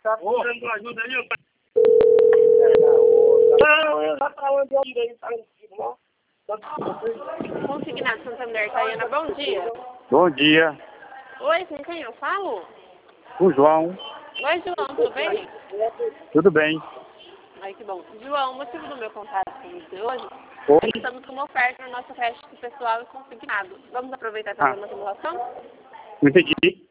tá precisando de ajuda aí, não, eu já tava onde eu tirei, tá no Consignado Santander, Tayana, bom dia. Bom dia, Oi, com quem eu falo? o João, Oi, João, tudo bem? tudo bem? Ai, que bom. João, o motivo do meu contato com você hoje Oi? é que estamos com uma oferta na nossa creche pessoal e consignado. Vamos aproveitar e fazer uma simulação? Não entendi.